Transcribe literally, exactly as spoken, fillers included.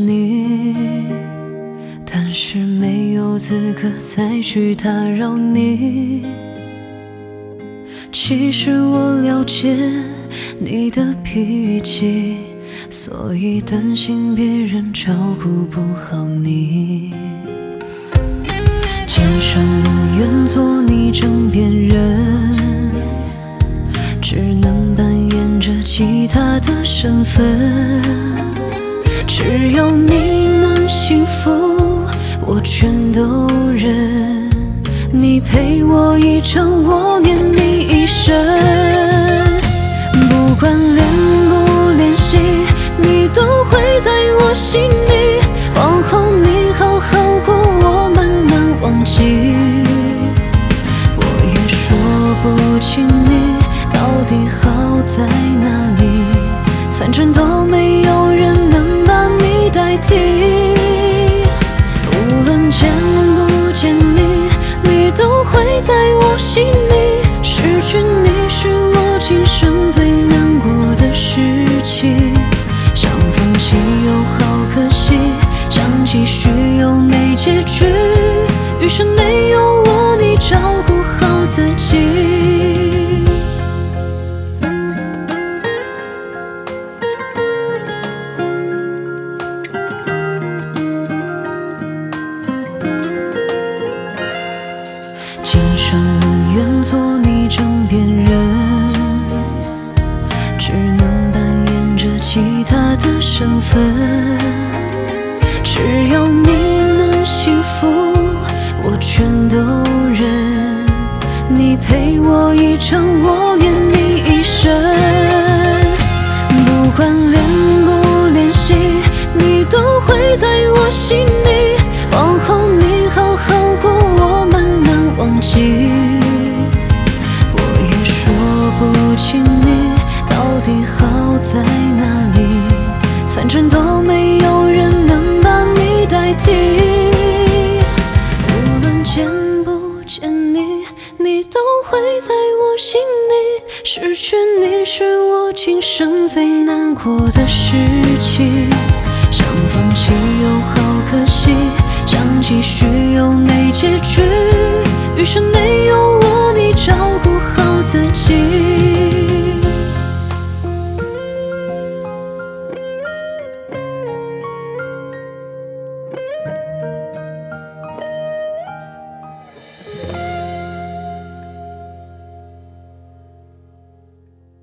你，但是没有资格再去打扰你。其实我了解你的脾气，所以担心别人照顾不好你。今生无缘做你枕边人，只能扮演着其他的身份。只要你能幸福，我全都认。你陪我一程，我念你一生。不管联不联系，你都会在我心里。往后你好好过，我慢慢忘记。我也说不清你到底好在哪里，反正都没有人能把你代替。无论见不见你，你都会在我心里。失去你是我今生最难过的事情，想放弃又好可惜，想继续又没结局，余生没有我，你照顾好自己。今生无缘做你枕边人，只能扮演着其他的身份。只要你能幸福，我全都认。你陪我一程，我念你一生。不管联不联系，你都会在我心里。往后你好好过，我慢慢忘记。我也说不清你到底好在哪里，反正都没有人能把你代替。无论见不见你，你都会在我心里。失去你是我今生最难过的事情，想放弃又好可惜，想继续又没结局，余生没